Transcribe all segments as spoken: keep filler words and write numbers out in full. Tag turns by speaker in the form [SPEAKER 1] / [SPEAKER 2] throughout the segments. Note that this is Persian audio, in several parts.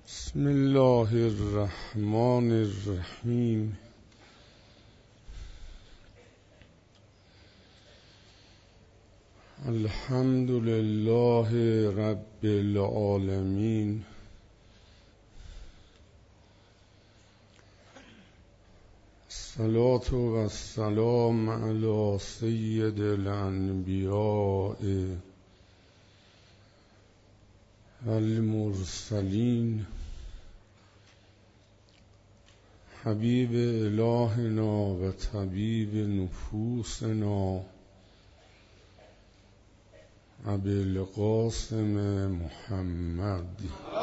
[SPEAKER 1] بسم الله الرحمن الرحیم. الحمد لله رب العالمین. الصلاة و السلام علی سید الانبیاء والمرسلین حبیب الهنا و طبیب نفوسنا ابی القاسم محمد.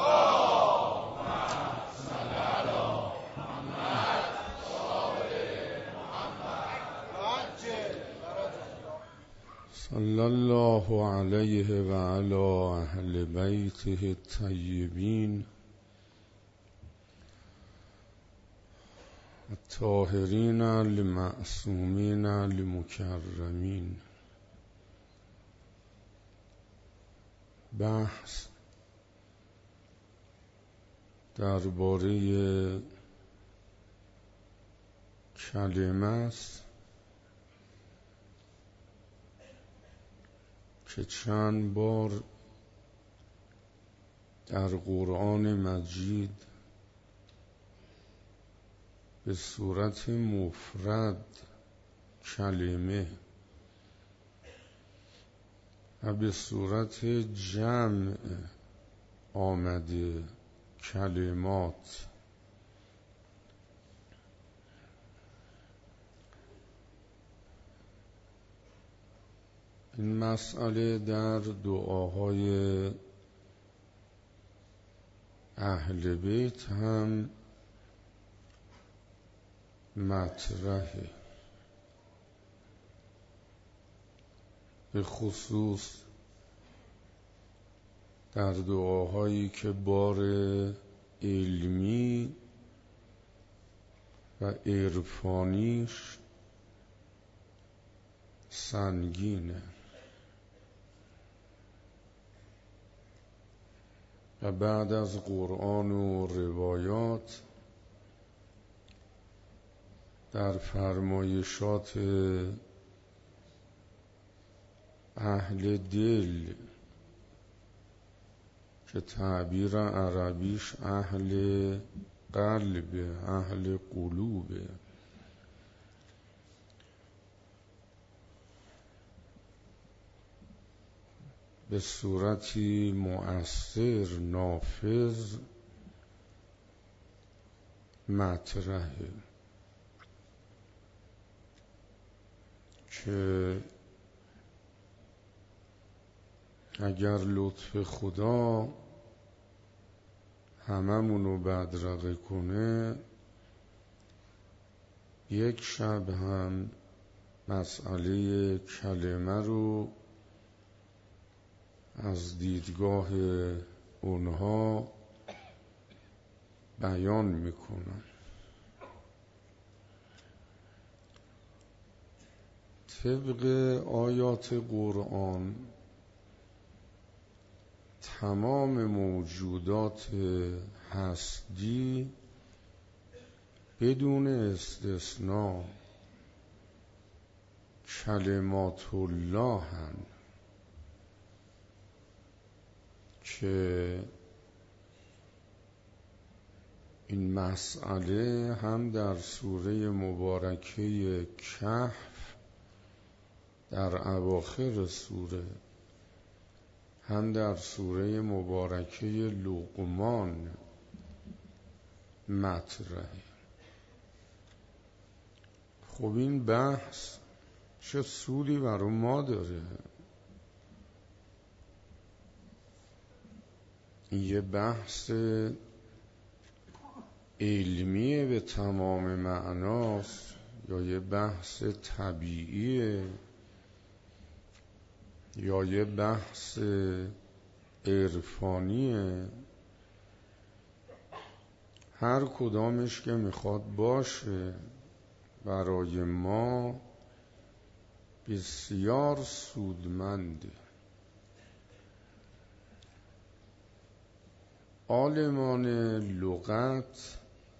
[SPEAKER 1] صلی الله علیه و علی اهل بیته الطیبین الطاهرین المعصومین المکرمین. بحث درباره کلمه است که چند بار در قرآن مجید به صورت مفرد کلمه و به صورت جمع آمده کلمات. این مسئله در دعاهای اهل بیت هم مطرحه، به خصوص در دعاهایی که بار علمی و عرفانیش سنگینه و بعد از قرآن و روایات در فرمایشات اهل دل که تعبیر عربیش اهل قلب، اهل قلوبه، به صورتی مؤثر نافذ مطرحه که اگر لطف خدا هممونو بدرقه کنه، یک شب هم مسئله کلمه رو از دیدگاه اونها بیان میکنن. طبق آیات قرآن تمام موجودات هستی بدون استثناء کلمات الله هن که این مسئله هم در سوره مبارکه کهف در اواخر سوره، هم در سوره مبارکه لقمان مطرحه. خب این بحث چه سودی برای ما داره؟ این یه بحث علمیه به تمام معناست یا یه بحث طبیعیه یا یه بحث عرفانیه؟ هر کدامش که میخواد باشه برای ما بسیار سودمنده. عالمان لغت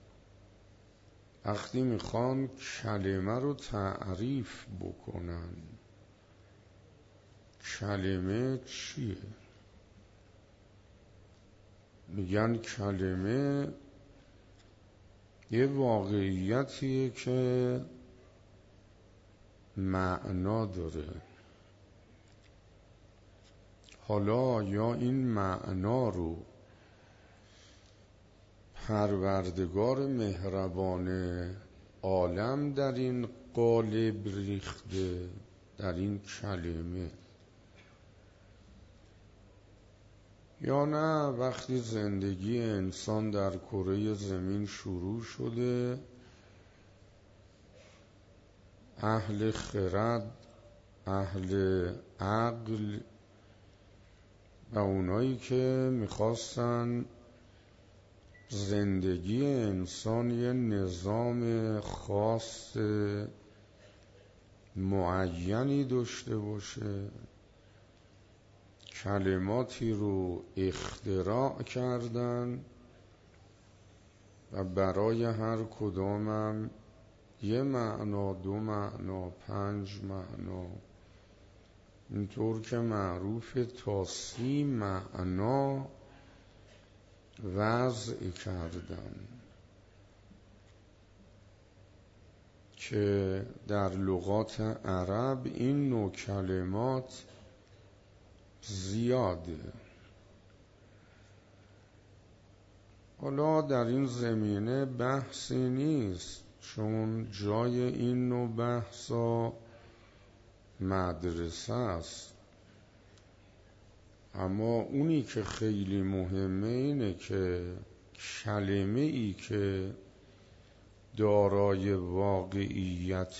[SPEAKER 1] وقتی میخوان کلمه رو تعریف بکنن، کلمه چیه؟ میگن کلمه یه واقعیتیه که معنا داره. حالا یا این معنا رو پروردگار مهربان عالم در این قالب ریخته، در این کلمه، یا نه وقتی زندگی انسان در کره زمین شروع شده، اهل خرد، اهل عقل و اونایی که میخواستن زندگی انسان یه نظام خاص معینی داشته باشه، کلماتی رو اختراع کردن و برای هر کدامم یه معنا، دو معنا، پنج معنا، اینطور که معروف تا سی معنا وضع کردن که در لغات عرب این نوع کلمات زیاده. حالا در این زمینه بحثی نیست، چون جای این نوع بحثا مدرسه است، اما اونی که خیلی مهمه اینه که کلمه ای که دارای واقعیت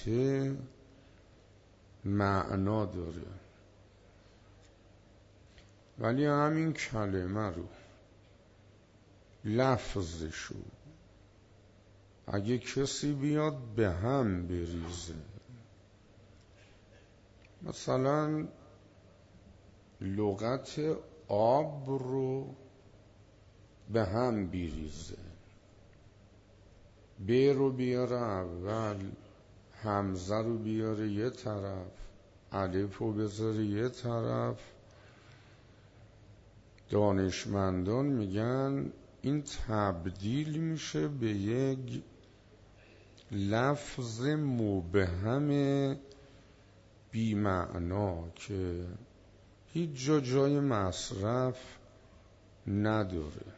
[SPEAKER 1] معنا داره، ولی همین کلمه رو، لفظشو اگه کسی بیاد به هم بریزه، مثلا لغت آب رو به هم بریزه، ب رو بیاره اول، همزه رو بیاره یه طرف، الف رو بذاره یه طرف، دانشمندان میگن این تبدیل میشه به یک لفظ مبهم بی معنا که هیچ جا جای مصرف نداره.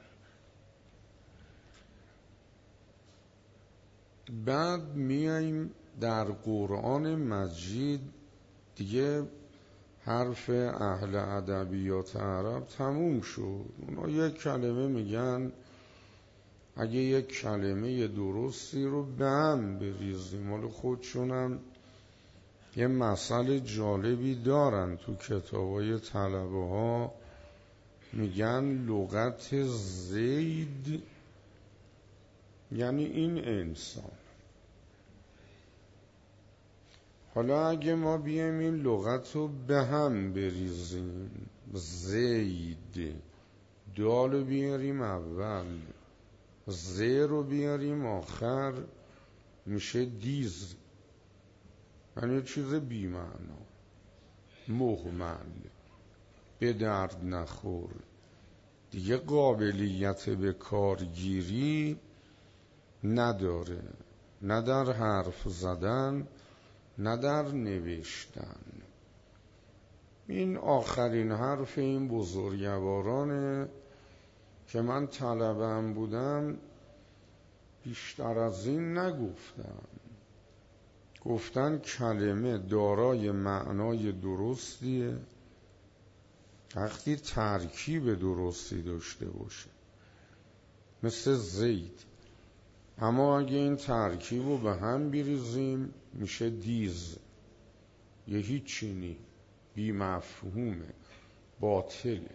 [SPEAKER 1] بعد میایم در قرآن مجید، دیگه حرف اهل ادبیات عرب تموم شد. اونا یک کلمه میگن اگه یک کلمه درستی رو به هم بریزیم، مال خودشونم یه مسئله جالبی دارن تو کتابای طلبه ها، میگن لغت زید یعنی این انسان. حالا اگه ما بیایم این لغت رو به هم بریزیم، زید، دال رو بیاریم اول، ز رو بیاریم آخر، میشه دیز، یعنی چیز بی معنا، مهمل، به درد نخور، دیگه قابلیت به کارگیری نداره، نه در حرف زدن نه در نوشتن. این آخرین حرف این بزرگوارانه که من طلبه‌ام بودم بیشتر از این نگفتن. گفتن کلمه دارای معنای درستیه وقتی ترکیب درستی داشته باشه، مثل زید. اما اگه این ترکیب رو به هم بریزیم میشه دیز، یه هیچی نی، بی مفهومه، باطله.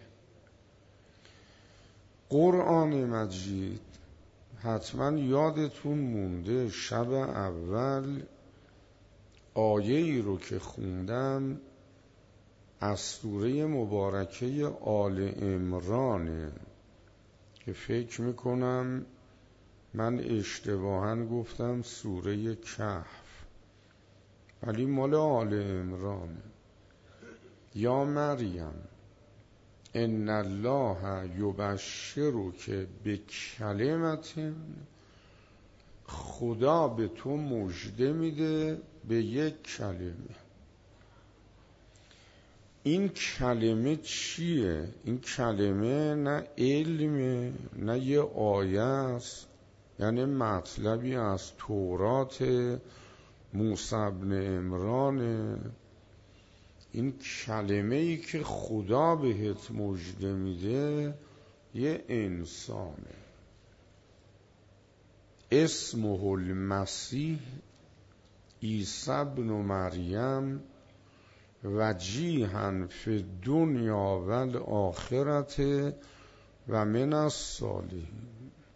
[SPEAKER 1] قرآن مجید حتما یادتون مونده، شب اول آیه ای رو که خوندم از سوره مبارکه آل عمران که فکر میکنم من اشتباهاً گفتم سوره کهف، ولی مال آل عمران. یا مریم ان الله یبشرک بکلمت، خدا به تو مژده میده به یک کلمه. این کلمه چیه؟ این کلمه نه علمه نه یه آیه است، یعنی مطلبی از تورات موسی بن عمران. این کلمه ای که خدا بهت مژده میده یه انسانه، اسمه المسیح عیسی بن مریم وجیها فی الدنیا و الاخرت و من الصالحین.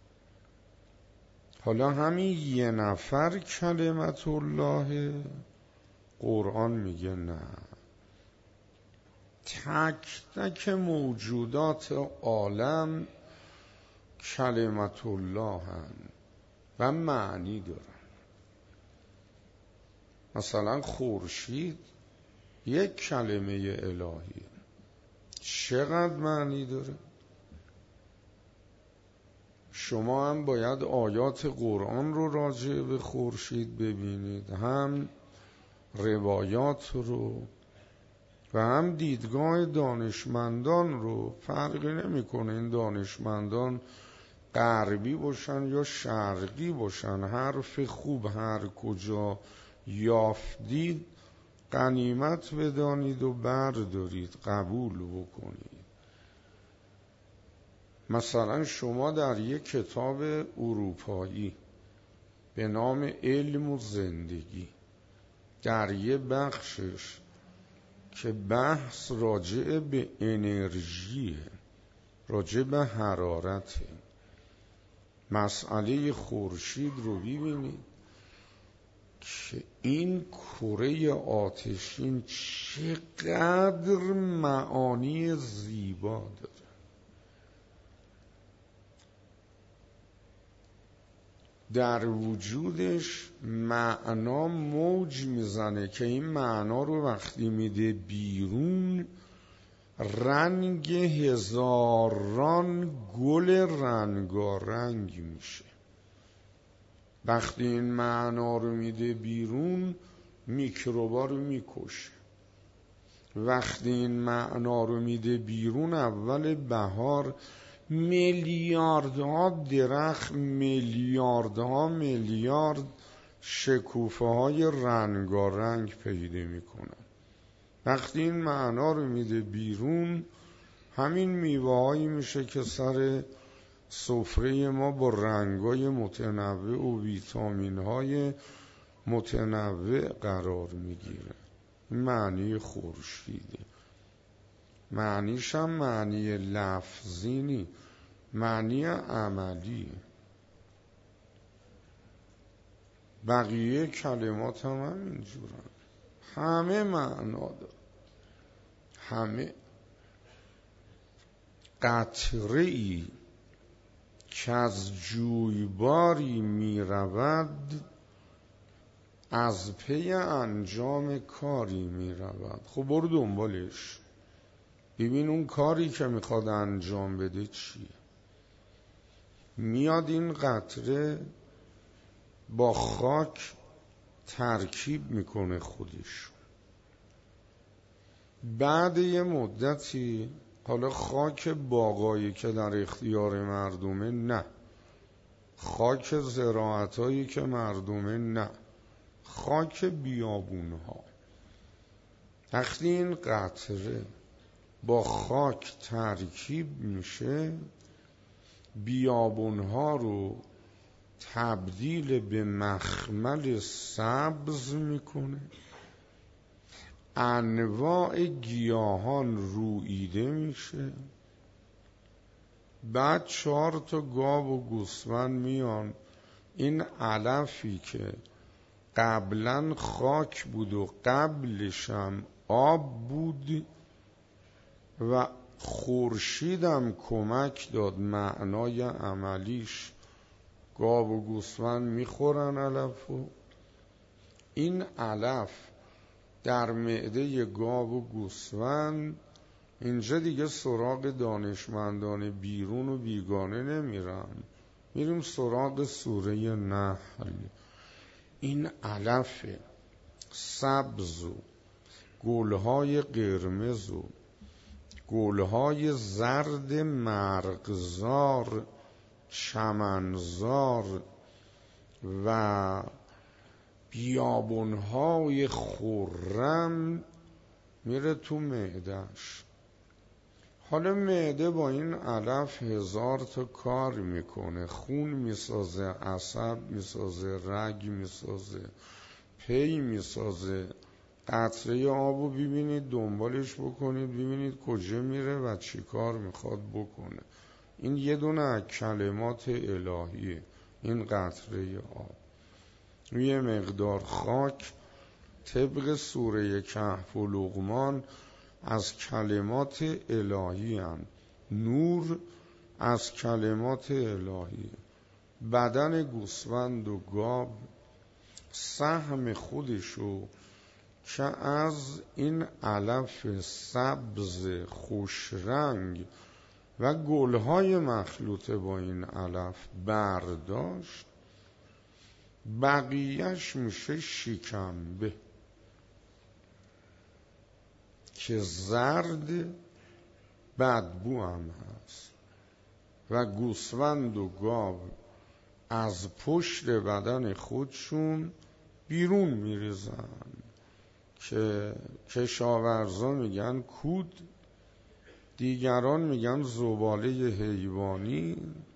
[SPEAKER 1] حالا همین یه نفر کلمت الله، قرآن میگه نه، تک تک موجودات عالم کلمت الله هن و معنی دارن. مثلا خورشید یک کلمه الهی، چقدر معنی داره. شما هم باید آیات قرآن رو راجع به خورشید ببینید، هم روایات رو و هم دیدگاه دانشمندان رو. فرقی نمیکنه این دانشمندان غربی باشن یا شرقی باشن، حرف خوب هر کجا یافتید غنیمت بدانید و بردارید، قبول بکنید. مثلا شما در یک کتاب اروپایی به نام علم و زندگی، در یه بخشش که بحث راجع به انرژیه، راجع به حرارته، مسئله خورشید رو ببینید که این کره آتشین چقدر معانی زیبا داره. در وجودش معنا موج میزنه که این معنا رو وقتی میده بیرون رنگ هزاران گل رنگارنگ میشه. وقتی این معنا رو میده بیرون میکروبا رو میکشه. وقتی این معنا رو میده بیرون اول بهار میلیاردها درخت، میلیاردها میلیارد شکوفه های رنگارنگ پیدا میکنن. وقتی این معنا رو میده بیرون همین میوه هایی میشه که سر سفره ما با رنگای متنوع و ویتامین های متنوع قرار میگیره. معنی خورشیده. معنیش هم معنی لفظی نی، معنی عملی. بقیه کلمات هم همینجورن، همه معنا داره. همه قطره‌ای که از جویباری می رود از پی انجام کاری می رود. خب برو دنبالش ببین اون کاری که میخواد انجام بده چیه. میاد این قطره با خاک ترکیب میکنه خودش. بعد یه مدتی، حالا خاک باغایی که در اختیار مردمه نه، خاک زراعتایی که مردمه نه، خاک بیابونها، وقتی این قطره با خاک ترکیب میشه بیابونها رو تبدیل به مخمل سبز میکنه، انواع گیاهان روییده میشه. بعد چهار تا گاو و گوسفند میان این علفی که قبلا خاک بود و قبلش هم آب بود و خورشیدم کمک داد معنای عملیش، گاو و گوسفند میخورن علفو. این علف در معده گاو و گوسفند، اینجا دیگه سراغ دانشمندان بیرون و بیگانه نمیرم، میریم سراغ سوره نحل. این علف سبز و گلهای قرمز و گلهای زرد مرغزار چمنزار و بیابونهای خرم میره تو معدهش. حالا معده با این علف هزار تا کار میکنه، خون میسازه، عصب میسازه، رگ میسازه، پی میسازه. قطره آبو ببینید دنبالش بکنید ببینید کجا میره و چی کار میخواد بکنه. این یه دونه از کلمات الهیه، این قطره آب. یه مقدار خاک طبق سوره کهف و لقمان از کلمات الهی هم. نور از کلمات الهی. بدن گوسفند و گاو سهم خودشو که از این علف سبز خوشرنگ و گلهای مخلوط با این علف برداشت، بقیهش میشه شکمبه که زرد بدبو هم هست و گوسفند و گاو از پشت بدن خودشون بیرون میریزن که کشاورزا میگن کود، دیگران میگن زباله حیوانی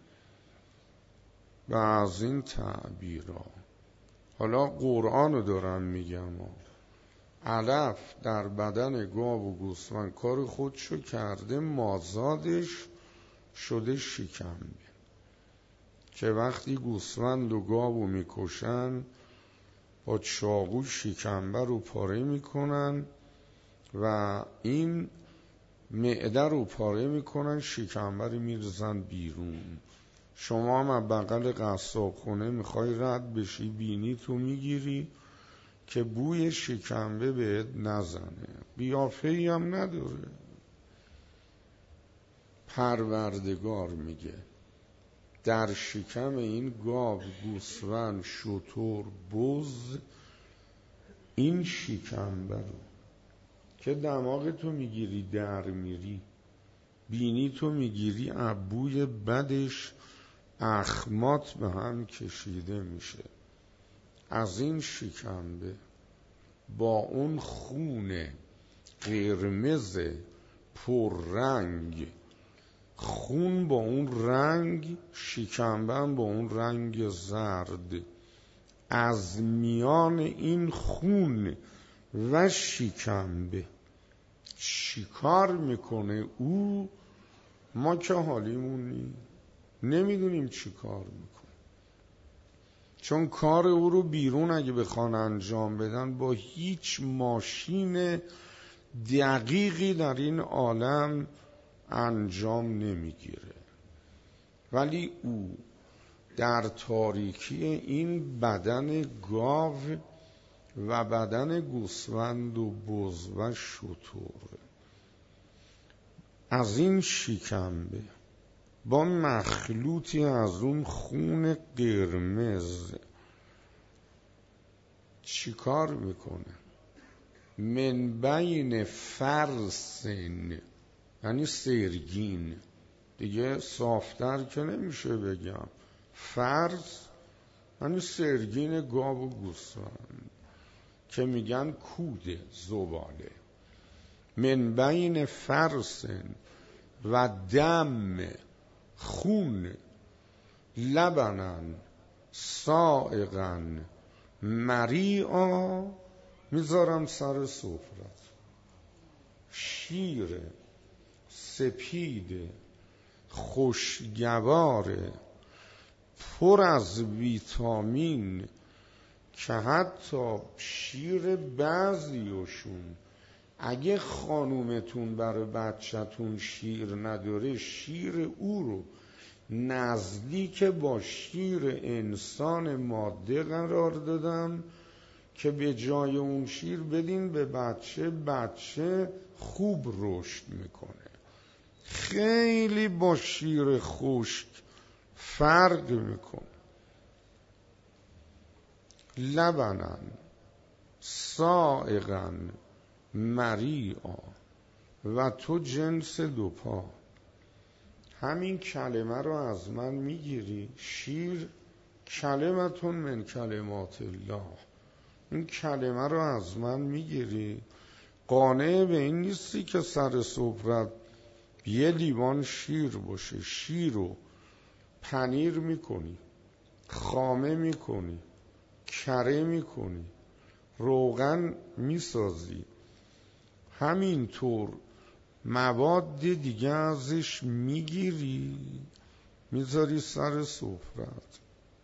[SPEAKER 1] و از این تعبیرها. حالا قرآن رو دارم میگم، علف در بدن گاو و گوسفند کار خودشو کرده، مازادش شده شکمبه که وقتی گوسفند و گاو میکشن با چاقو شکمبه رو پاره میکنن و این معده رو پاره میکنن، شکمبه رو میرزن بیرون. شما هم از بغل قصاب خونه میخوای رد بشی، بینی تو میگیری که بوی شکمبه بهت نزنه، قیافه‌ای هم نداره. پروردگار میگه در شکم این گاو، گوسفند، شتر، بز این شکمبه رو که دماغ تو میگیری در میری، بینی تو میگیری، عبوی بدش اخمات به هم کشیده میشه. از این شکمبه با اون خون قرمز پررنگ، خون با اون رنگ، شکمبه با اون رنگ زرد، از میان این خون و شکمبه چیکار میکنه او؟ ما که حالیمون نیم، نمیدونیم چی کار میکنه، چون کار او رو بیرون اگه بخوان انجام بدن با هیچ ماشین دقیقی در این عالم انجام نمیگیره. ولی او در تاریکی این بدن گاو و بدن گوسفند و بز و شتر، از این شکمبه با مخلوطی از اون خون قرمز چیکار میکنه؟ من بین فرسن، یعنی سرگین، دیگه صافتر که نمیشه بگم، فرس یعنی سرگین گاو و گوسفند که میگن کود، زباله. من بین فرسن و دم، خون، لبنن سائغن مریعا، میذارم سر سفرت. شیر سپید خوشگوار پر از ویتامین که حتی شیر بعضیشون اگه خانومتون برای بچه‌تون شیر نداره، شیر او رو نزدیک با شیر انسان ماده قرار دادم که به جای اون شیر بدین به بچه، بچه خوب رشد میکنه. خیلی با شیر خشک فرق میکنه. لبنن سائغا مریعا و تو جنس دوپا. همین کلمه رو از من میگیری. شیر کلمتون من کلمات الله، این کلمه رو از من میگیری. قانع به این نیستی که سر صبحت یه لیوان شیر باشه. شیر رو پنیر میکنی، خامه میکنی، کره میکنی، روغن میسازی، همینطور مواد دیگه ازش میگیری میذاری سر سفرت.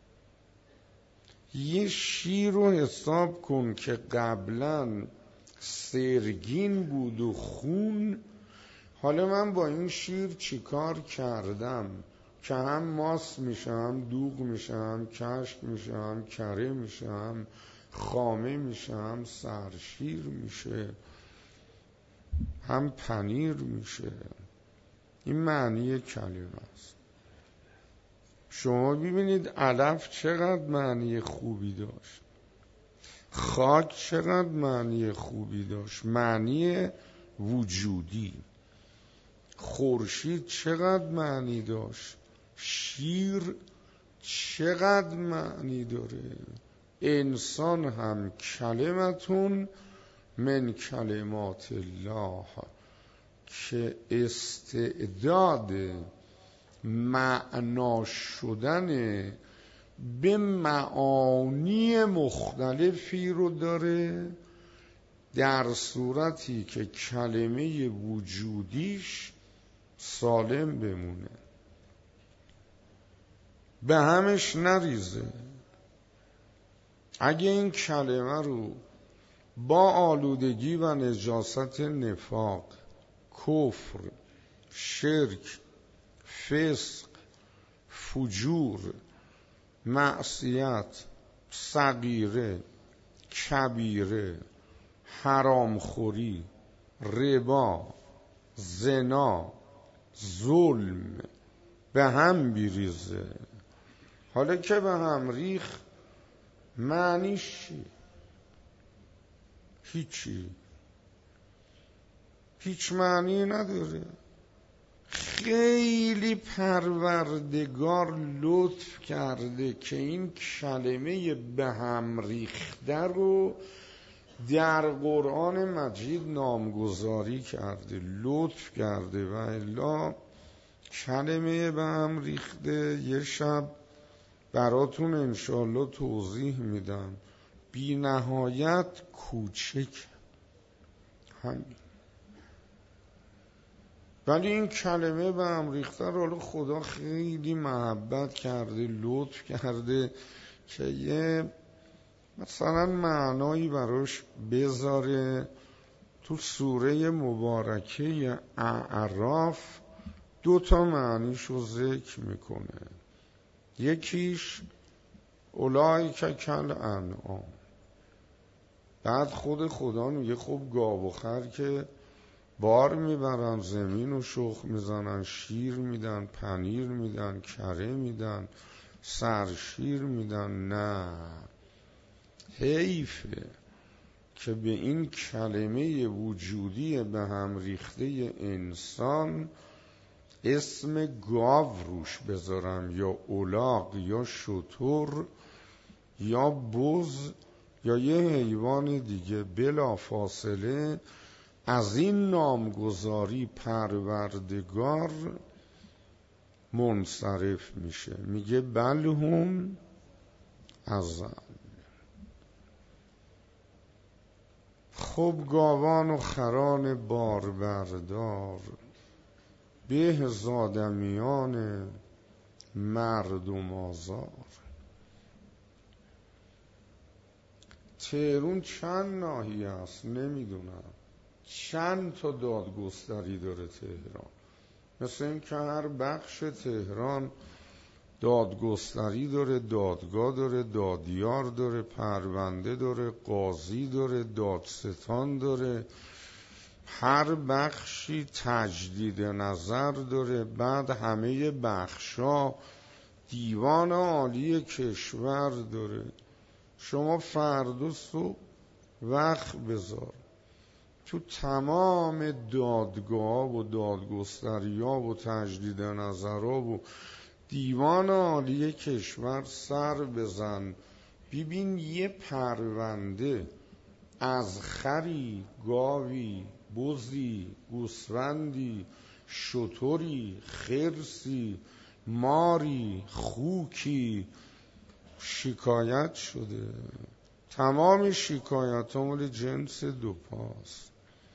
[SPEAKER 1] یه شیر رو حساب کن که قبلا سرگین بود و خون، حالا من با این شیر چیکار کردم که هم ماس میشم، دوغ میشم، کشک میشم، کره میشم، خامه میشم، سرشیر میشه، هم پنیر میشه. این معنی کلمه است. شما ببینید علف چقدر معنی خوبی داشت، خاک چقدر معنی خوبی داشت، معنی وجودی. خورشید چقدر معنی داشت، شیر چقدر معنی داره. انسان هم کلمتون من کلمات الله که استعداد معنا شدن به معانی مختلفی رو داره، در صورتی که کلمه وجودیش سالم بمونه، به همش نریزه. اگه این کلمه رو با آلودگی و نجاست نفاق، کفر، شرک، فسق، فجور، معصیت، صغیره، کبیره، حرامخوری، ربا، زنا، ظلم به هم بیریزه، حالا که به هم ریخ معنیش چی؟ هیچی، هیچ معنی نداره. خیلی پروردگار لطف کرده که این کلمه به هم ریخته رو در قرآن مجید نامگذاری کرده، لطف کرده. و الا کلمه به هم ریخته یه شب براتون انشالله توضیح میدم، بی نهایت کوچک همین. ولی این کلمه به هم ریخته رو خدا خیلی محبت کرده، لطف کرده که یه مثلا معنایی براش بذاره. تو سوره مبارکه اعراف دو تا معنیشو ذکر میکنه. یکیش اولئک کالانعام، بعد خود خدا میگه خب گاو و خر که بار میبرن، زمین و شخ میزنن، شیر میدن، پنیر میدن، کره میدن، سرشیر میدن. نه، حیفه که به این کلمه وجودی به هم ریخته انسان اسم گاو روش بذارم، یا الاغ، یا شتر، یا بز، یا یه حیوان دیگه. بلا فاصله از این نامگذاری پروردگار منصرف میشه، میگه بل هم اضل. خب گاوان و خران باربردار به زادمیان مردم آزار. تهرون چند ناحیه است نمیدونم، چند تا دادگستری داره تهران. مثل این که هر بخش تهران دادگستری داره، دادگاه داره، دادیار داره، پرونده داره، قاضی داره، دادستان داره، هر بخشی تجدید نظر داره. بعد همه بخشا دیوان عالی کشور داره. شما فردا صبح وقت بذار تو تمام دادگاه و دادگستری ها و تجدید نظرها و دیوان عالی کشور سر بزن، ببین یه پرونده از خری، گاوی، بزی، گوسفندی، شتری، خرسی، ماری، خوکی شکایت شده. تمام شکایت ها مال جنس دو پاست.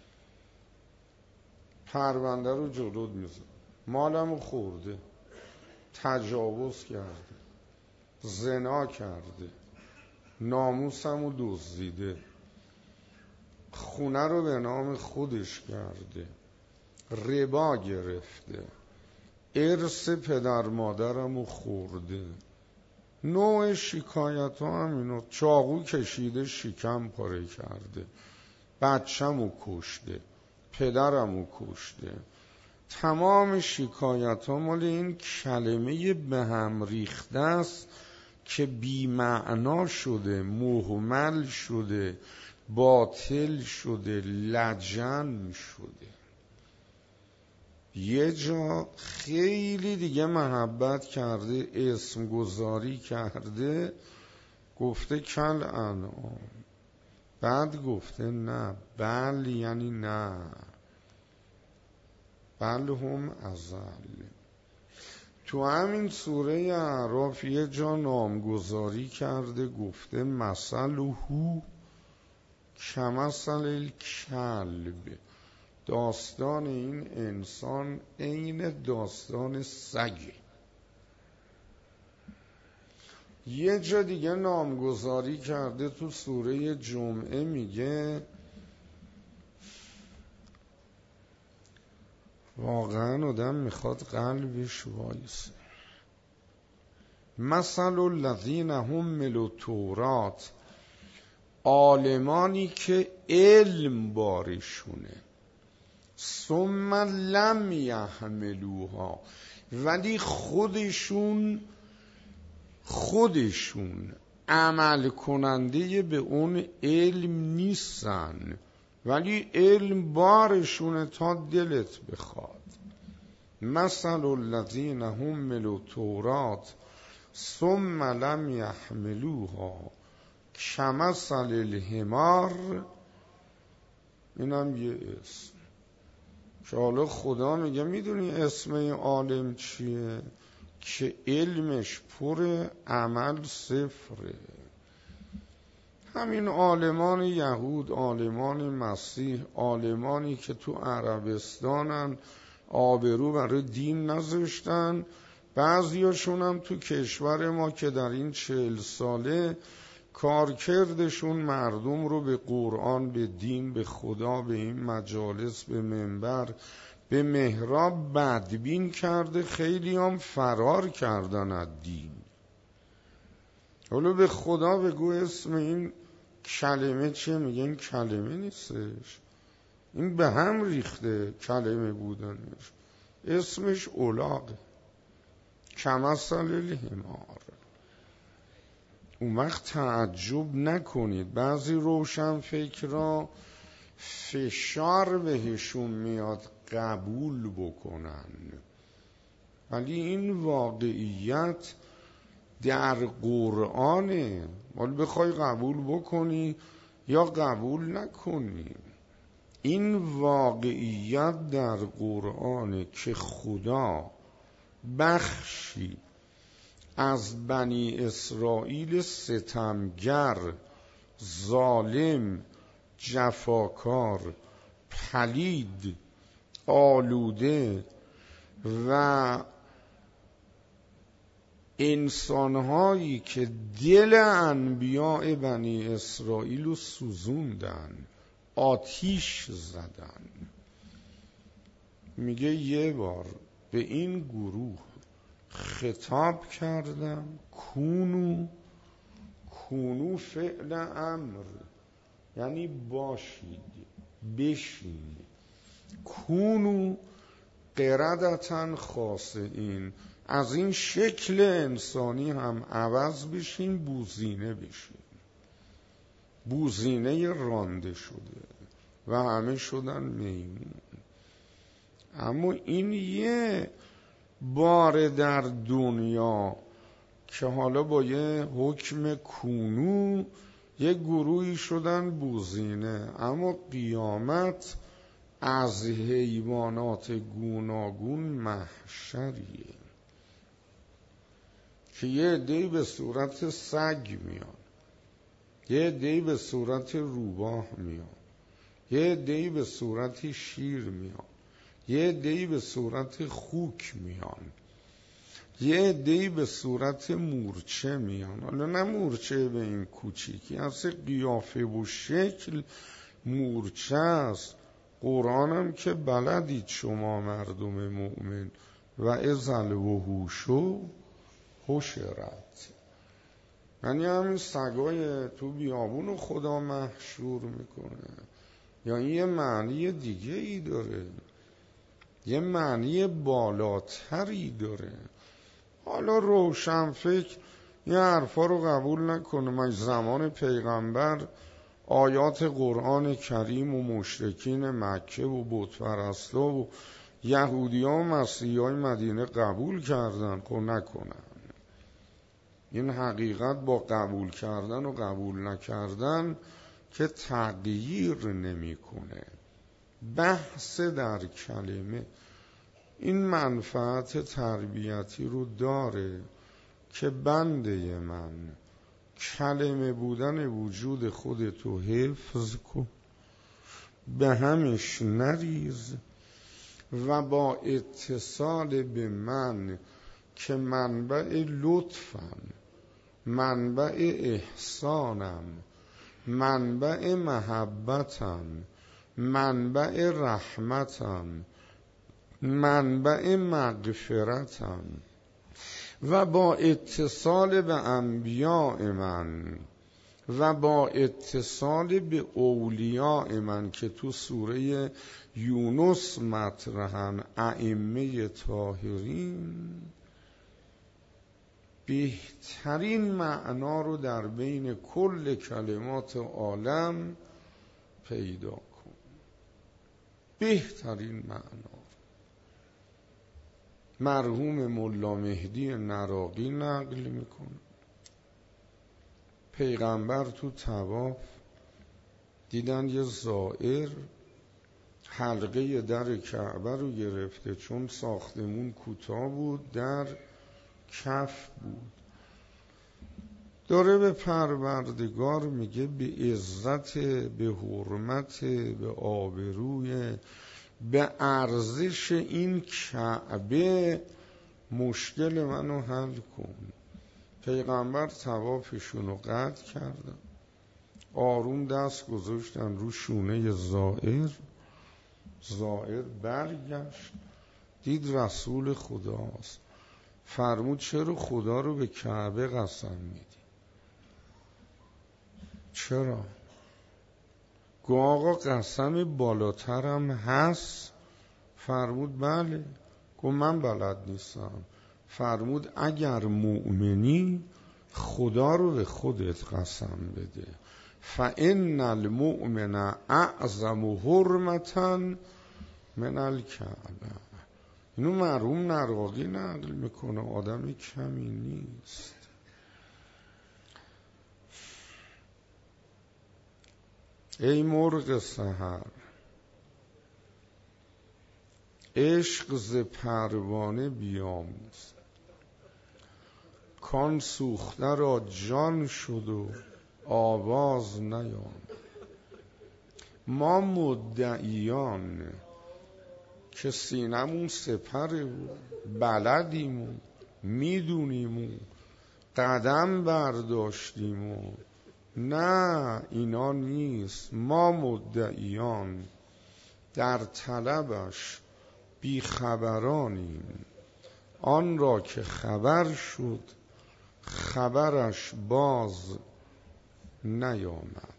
[SPEAKER 1] پرونده رو جلوت میذاره، مالمو خورده، تجاوز کرده، زنا کرده، ناموسمو دزدیده، خونه رو به نام خودش کرده، ربا گرفته، ارث پدر مادرمو خورده. نوع شکایت ها همینو، چاقو کشیده شکم پاره کرده، بچه‌مو کشته، پدرمو کشته. تمام شکایت ها مال این کلمه به هم ریخته است که بی معنا شده، مهمل شده، باطل شده، لجن شده. یه جا خیلی دیگه محبت کرده، اسم گذاری کرده، گفته کل انعام، بعد گفته نه، بل یعنی نه، بل هم ازل. تو همین سوره اعراف یه جا نامگذاری کرده، گفته مثلهو کمثل الکلب، داستان این انسان عین داستان سگه. یه جا دیگه نامگذاری کرده تو سوره جمعه، میگه واقعا آدم میخواد قلبش وایسه. مثل الذین حملوا التوراة، عالمانی که علم بارشونه، ثم لم یحملوها، ولی خودشون خودشون عمل کننده به اون علم نیستن، ولی علم بارشونه تا دلت بخواد. مثل الذین حملوا التوراة ثم لم یحملوها کمثل الحمار. اینم یه اسم که حالا خدا میگه میدونی اسم این عالم چیه؟ که علمش پر، عمل صفره. همین عالمان یهود، عالمان مسیح، عالمانی که تو عربستانن، آبرو برای دین نذاشتن. بعضیاشون هم تو کشور ما که در این چهل ساله کارکردشون مردم رو به قرآن، به دین، به خدا، به این مجالس، به منبر، به محراب بدبین کرده. خیلی هم فرار کردن از دین. حالا به خدا بگو اسم این کلمه چیه؟ میگه این کلمه نیستش، این به هم ریخته کلمه بودنش، اسمش الاغه، کمثل الحمار. اون وقت تعجب نکنید بعضی روشن فکرها فشار بهشون میاد قبول بکنن، ولی این واقعیت در قرآنه. ولی بخوای قبول بکنی یا قبول نکنی، این واقعیت در قرآنه که خدا بخشی از بنی اسرائیل ستمگر، ظالم، جفاکار، پلید، آلوده و انسانهایی که دل انبیاء بنی اسرائیل رو سوزوندن، آتیش زدن. میگه یه بار به این گروه خطاب کردم کونو، کونو فعل امر یعنی باشید، بشین. کونو قردتن خاسئین، از این شکل انسانی هم عوض بشین، بوزینه بشین. بوزینه رانده شده و همه شدن میمون. اما این یه بار در دنیا که حالا با یه حکم کونو یه گروهی شدن بوزینه، اما قیامت از حیوانات گوناگون محشریه که یه عده‌ای به صورت سگ میان، یه عده‌ای به صورت روباه میان، یه عده‌ای به صورت شیر میان، یه عده‌ای به صورت خوک میان، یه عده‌ای به صورت مورچه میان. حالا نه مورچه به این کوچیکی، اصلا قیافه و شکل مورچه است. قرآن هم که بلدید شما مردم مؤمن و ازل وحوشو حشرت، یعنی همین سگای تو بیابون خدا محشور میکنه. یا این یه معنی دیگه ای داره، یه معنی بالاتری داره. حالا روشن فکر یه حرفا رو قبول نکنه. من زمان پیغمبر آیات قرآن کریم و مشرکین مکه و بت پرستا و یهودی ها و مسیحی های مدینه قبول کردن، خب نکنن. این حقیقت با قبول کردن و قبول نکردن که تغییر نمیکنه. بحث در کلمه این منفعت تربیتی رو داره که بنده من کلمه بودن وجود خودتو حفظ کن، به همش نریز و با اتصال به من که منبع لطفم، منبع احسانم، منبع محبتم، منبع رحمتم، منبع مغفرتم و با اتصال به انبیاء من و با اتصال به اولیاء من که تو سوره یونس مطرحن، ائمه طاهرین، بهترین معنا رو در بین کل کلمات عالم پیدا کن. بهترین معنا مرحوم ملا مهدی نراقی نقل میکنه. پیغمبر تو طواف دیدن یه زائر حلقه در کعبه رو گرفته، چون ساختمون کوتاه بود در کف بود. داره به پروردگار میگه به عزت، به حرمت، به آبروی، به ارزش این کعبه مشکل منو حل کن. پیغمبر طوافشون رو قطع کردن، آروم دست گذاشتن رو شونه زائر. زائر برگشت دید رسول خداست، فرمود چرا خدا رو به کعبه قسم میدی؟ چرا؟ گو آقا قسم بالاترم هست؟ فرمود بله. گو من بلد نیستم. فرمود اگر مؤمنی خدا رو به خودت قسم بده، فإن المؤمن اعظم حرمتا من الکعبه. اینو مرحوم نراقی نقل میکنه، آدم کمی نیست. ای مرغ سحر، عشق ز پروانه بیاموز، کان سوخته را جان شد و آواز نیامد. ما مدعیان که سینمون سپره و بلدیم و میدونیم و قدم برداشتیم و نه اینا نیست. ما مدعیان در طلبش بیخبرانیم، آن را که خبر شد خبرش باز نیامد.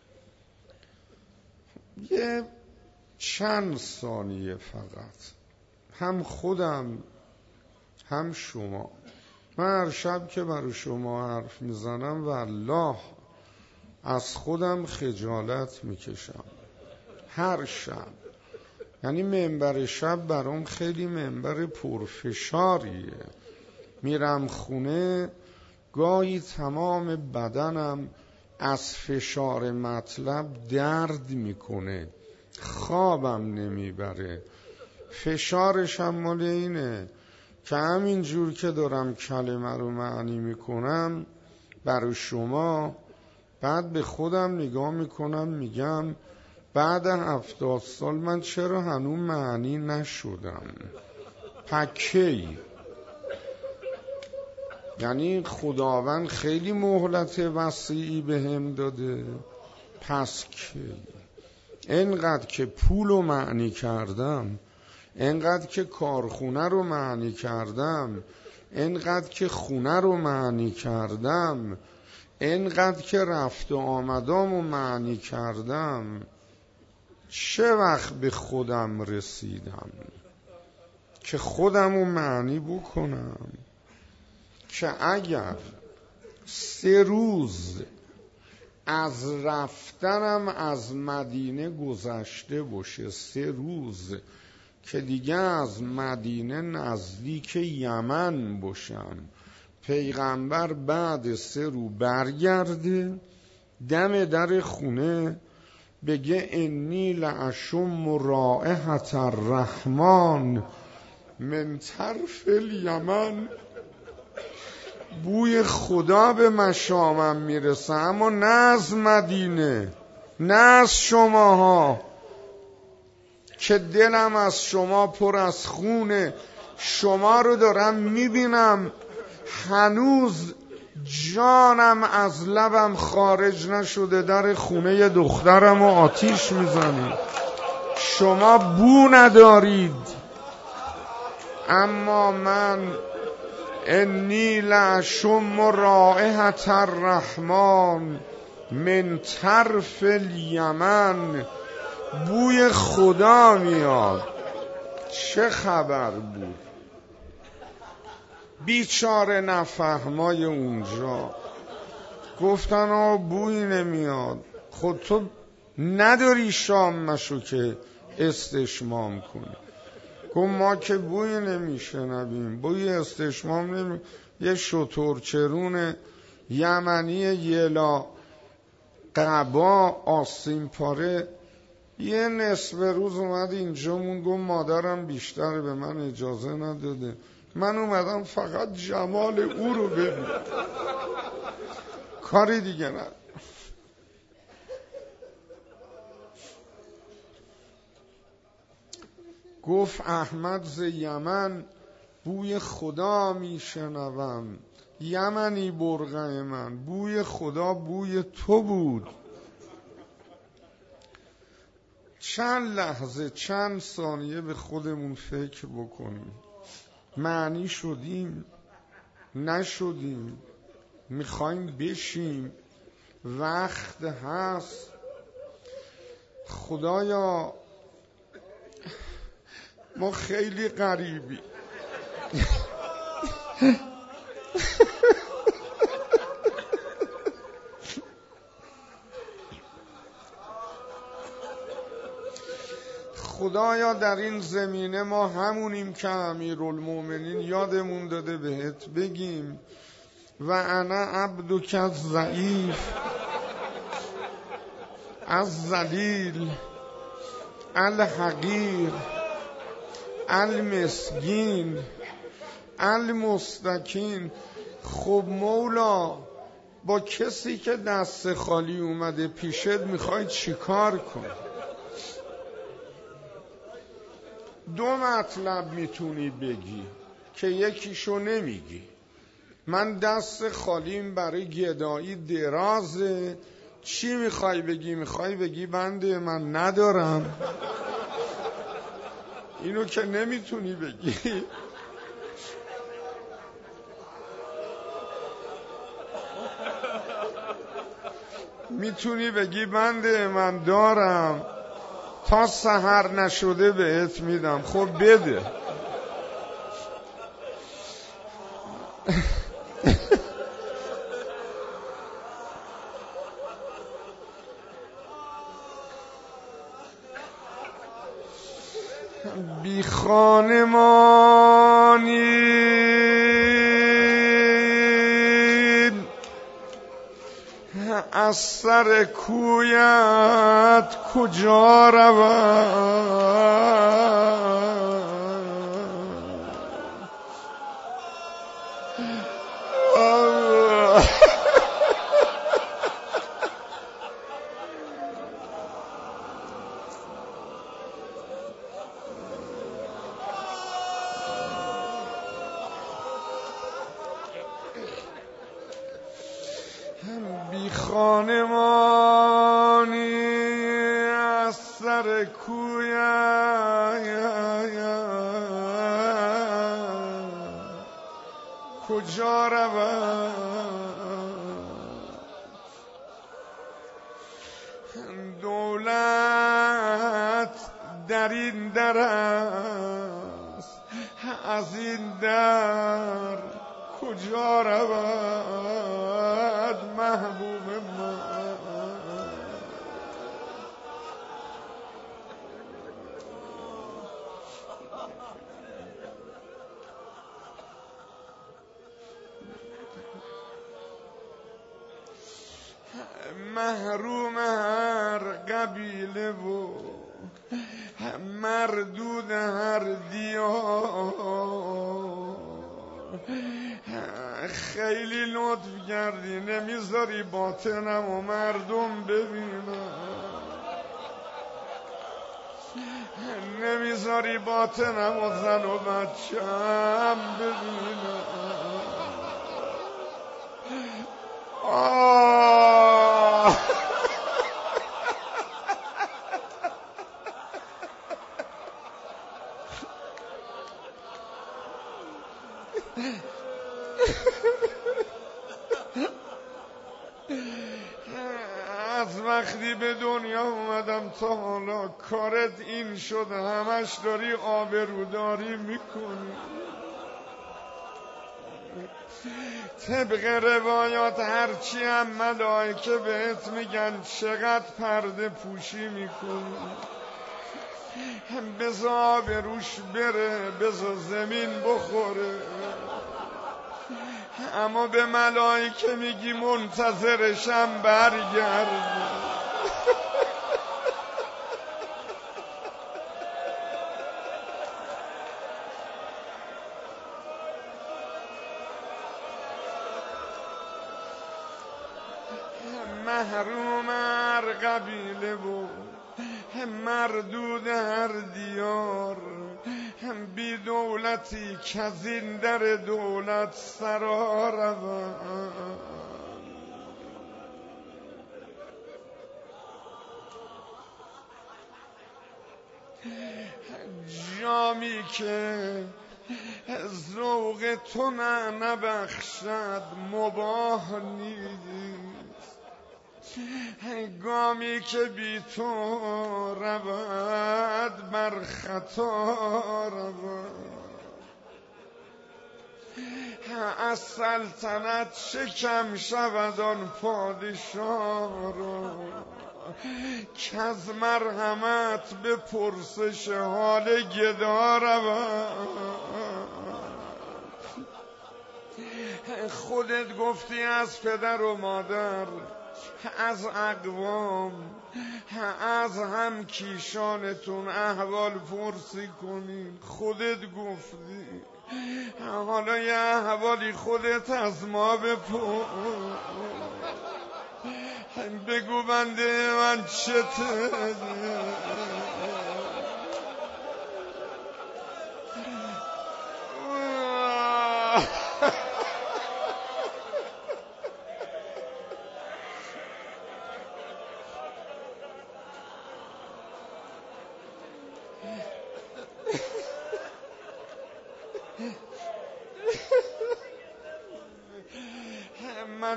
[SPEAKER 1] یه چند ثانیه فقط هم خودم هم شما، من هر شب که برای شما حرف میزنم والله از خودم خجالت میکشم. هر شب، یعنی منبر شب برام خیلی منبر پرفشاریه. میرم خونه گاهی تمام بدنم از فشار مطلب درد میکنه، خوابم نمیبره. فشارش هم مال اینه که همین جور که دارم کلمه رو معنی میکنم برای شما، بعد به خودم نگاه میکنم میگم بعد هفتاد سال من چرا هنوز معنی نشدم؟ پکی. یعنی خداوند خیلی مهلت وسیعی به هم داده، پس کی؟ اینقدر که پول رو معنی کردم، اینقدر که کارخونه رو معنی کردم، اینقدر که خونه رو معنی کردم، اینقدر که رفت و آمدام رو معنی کردم، چه وقت به خودم رسیدم که خودم رو معنی بکنم؟ که اگر سه روز از رفتنم از مدینه گذشته باشه، سه روز که دیگه از مدینه نزدیک یمن باشم، پیغمبر بعد سه روز برگرده دم در خونه بگه انی لاشم رائحة الرحمن من طرف الیمن، بوی خدا به مشامم میرسه، اما نه از مدینه، نه از شماها که دلم از شما پر از خونه. شما رو دارم میبینم هنوز جانم از لبم خارج نشده، در خونه دخترم و آتیش میزنید. شما بو ندارید، اما من انی لاشم رائحة الرحمن من طرف الیمن، بوی خدا میاد. چه خبر بود؟ بیچاره نفهمای اونجا گفتن آه بوی نمیاد. خود تو نداری شام مشو که استشمام کنی. گفت ما که بوی نمیشنویم، بوی استشمام نمی. یه شترچرون یمنی یلا قبا آسین پاره یه نصف روز اومد اینجا مون، گفت مادرم بیشتر به من اجازه نداده، من اومدم فقط جمال او رو ببینم، کاری دیگه نه. گفت احمد ز یمن بوی خدا میشنوم، یمنی برقع من، بوی خدا بوی تو بود. چند لحظه چند ثانیه به خودمون فکر بکنیم، معنی شدیم نشدیم، میخوایم بشیم، وقت هست. خدایا ما خیلی غریبی خدایا در این زمینه ما همونیم که امیرالمومنین یادمون داده بهت بگیم و انا عبدک الضعیف الذلیل الحقیر المسکین المستکین. خب مولا با کسی که دست خالی اومده پیشت میخوای چیکار کنی؟ دو مطلب میتونی بگی که یکیشو نمیگی. من دست خالیم برای گدایی درازه. چی میخوای بگی؟ میخوای بگی بنده من ندارم؟ اینو که نمیتونی بگی. میتونی بگی بنده من دارم، تا سحر نشده بهت میدم. خب بده. بی خانمانی از سر کویت کجا روم؟ بی خانمانی از سر کویت کجا روم؟ دولت در این در است، از این در کجا رود محبوب من؟ محروم هر قبیله و مردود هر دیار، خیلی لطف کردی نمیذاری باطنم و مردم ببینم، نمیذاری باطنم و زن و بچم ببینم. آه از وقتی به دنیا اومدم تا حالا کارت این شد همش داری آبروداری میکنی. طبق روایات هرچی هم ملائکه بهت میگن چقدر پرده پوشی میکنی، بذار آبروش بره، بذار زمین بخوره، اما به ملائکه میگی منتظرشم برگرد. محروم هر قبیله و مردود هر دیار، بی دولتی که از این در دولت سرا روم. جامی که ذوق تو نبخشد مباح نیست، گامی که بی تو رود بر خطا رود. از سلطنت شکم شود آن پادشاه را، که از مرحمت به پرسش حال گدا رود. خودت گفتی از پدر و مادر، از اقوام، از هم کیشانتون احوال پرسی کنین. خودت گفتی، حالا یه احوالی خودت از ما بپرس. بگو بنده من چته؟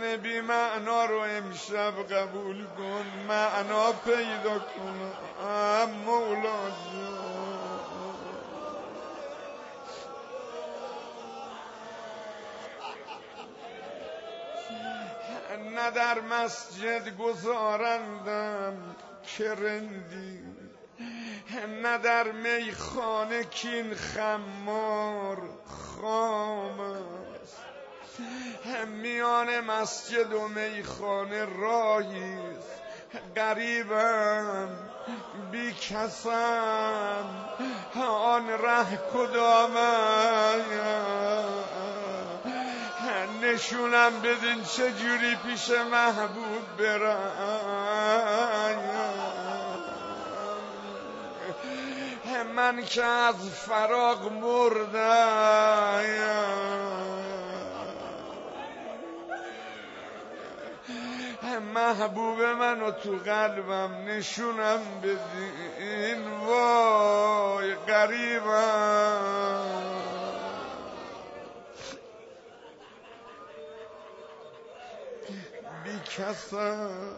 [SPEAKER 1] من بی معنا رو امشب قبول کن، معنا پیدا کنم مولا جان. نه در مسجد گذارندم که رندی، نه در میخانه کین خمار خام است. میان مسجد و میخانه راهیست، غریبم بی کسم، آن ره کدام نشونم بدین چجوری پیش محبوب برم. من که از فراق مردم، محبوب منو تو قلبم نشونم بدین، وای غریبم بی کسم،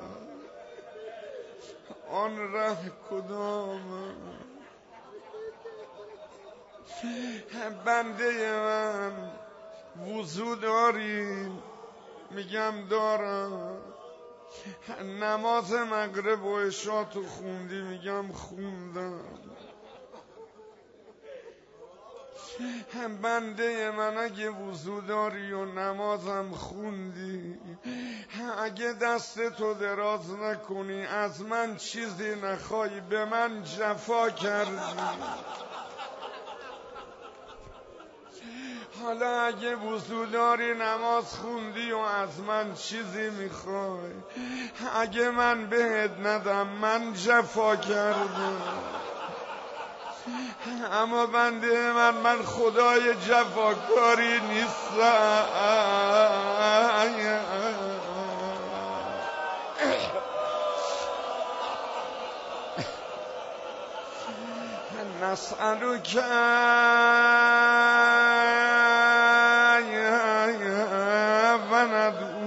[SPEAKER 1] آن ره کدام. بنده من وضو داری؟ میگم دارم. نماز مغرب و عشا تو خوندی؟ میگم خوندم. بنده من اگه وضو داری و نمازم خوندی، اگه دست تو دراز نکنی از من چیزی نخوای، به من جفا کردی. حالا اگه وضو داری نماز خوندی و از من چیزی میخوای، اگه من بهت ندم من جفا کردم. اما بنده من من خدای جفاکاری نیستم. نسألك و ندعو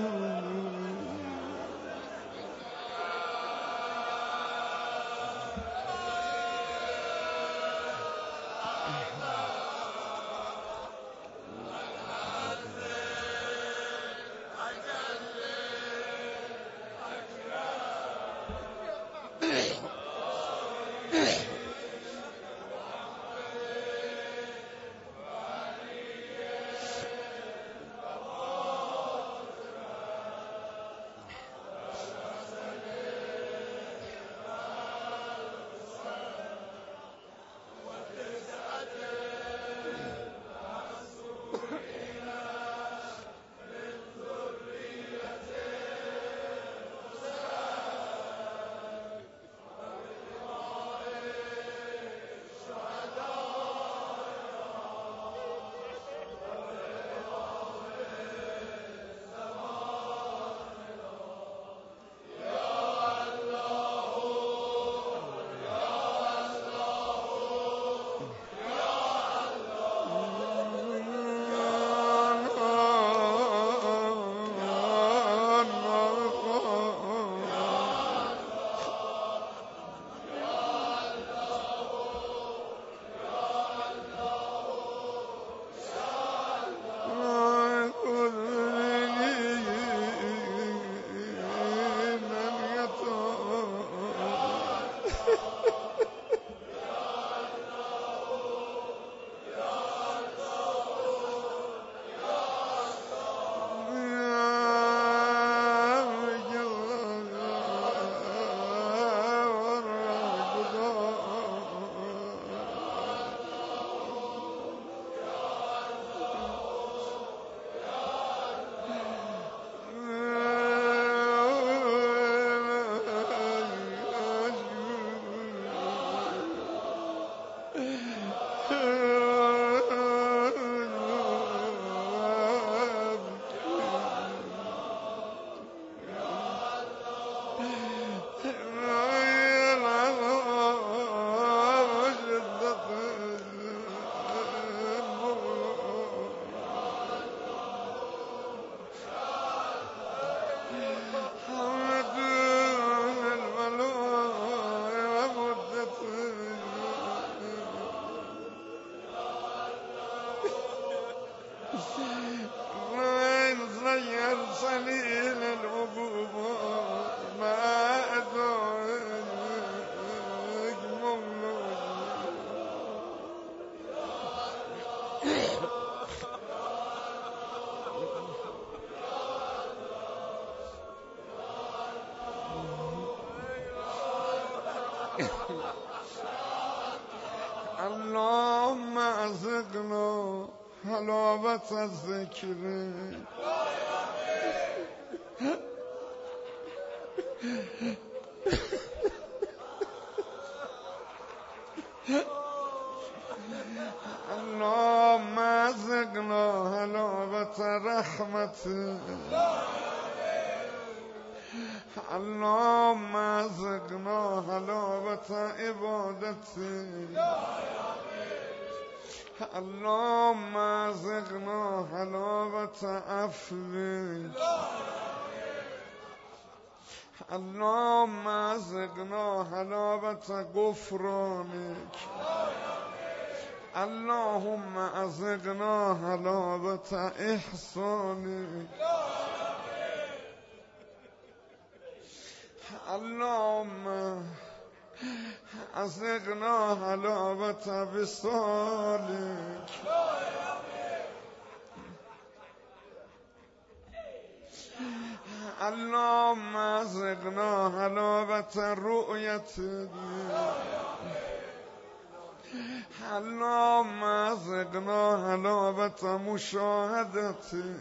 [SPEAKER 1] سلیل العقوبات معدوم اللهم ارزقنا حلاوت الذکر اللهم ارزقنا حلاوت رحمت اللهم ارزقنا حلاوت عبادت اللهم ارزقنا حلاوت عفوك اللهم ارزقنا حلاوت غفرانك اللهم ارزقنا حلاوت احسانك اللهم ارزقنا حلاوت وصالك اللهم ارزقنا حلاوت رؤيتك اللهم ارزقنا حلاوت مشاهدتك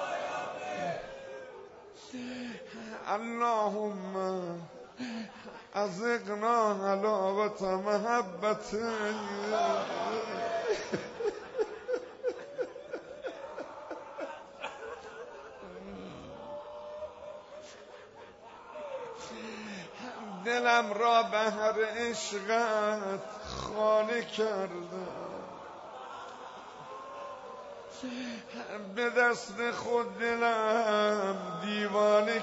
[SPEAKER 1] اللهم ارزقنا حلاوت محبتك دلم را بهر عشقت خانه کردم به دست خود دلم دیوانه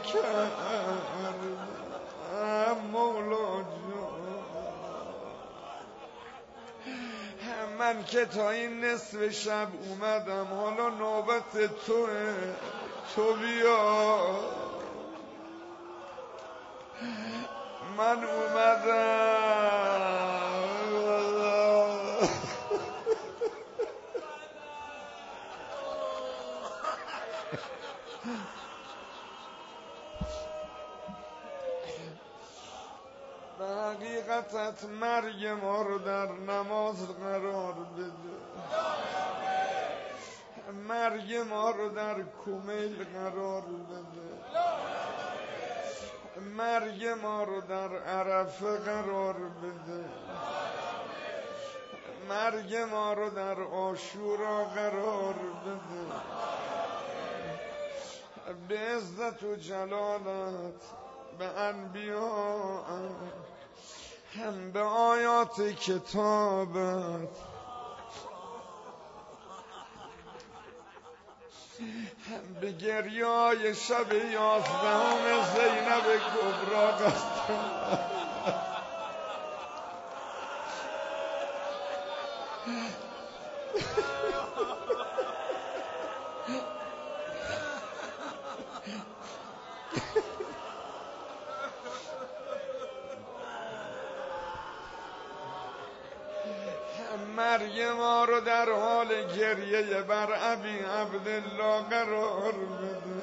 [SPEAKER 1] کردم مولا جان من که تا این نصف شب اومدم حالا نوبت توه تو بیا من اومدم به حقیقتت مرگ ما رو در نماز قرار بده مرگ ما رو در کمیل قرار بده مرگ ما رو در عرفه قرار بده مرگ ما رو در عاشورا قرار بده به عزت و جلالت به انبیاء هم به آیات کتابت هم به گریای شب یازدهم زینب کبرا قسم مرگ ما رو در حال گریه بر ابی عبدالله قرار بده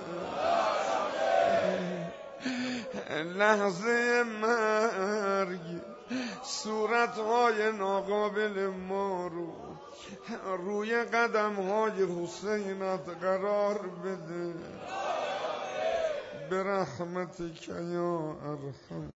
[SPEAKER 1] لحظه مرگ صورتهای ناقابل ما رو روی قدمهای حسینت قرار بده برحمتک یا ارحم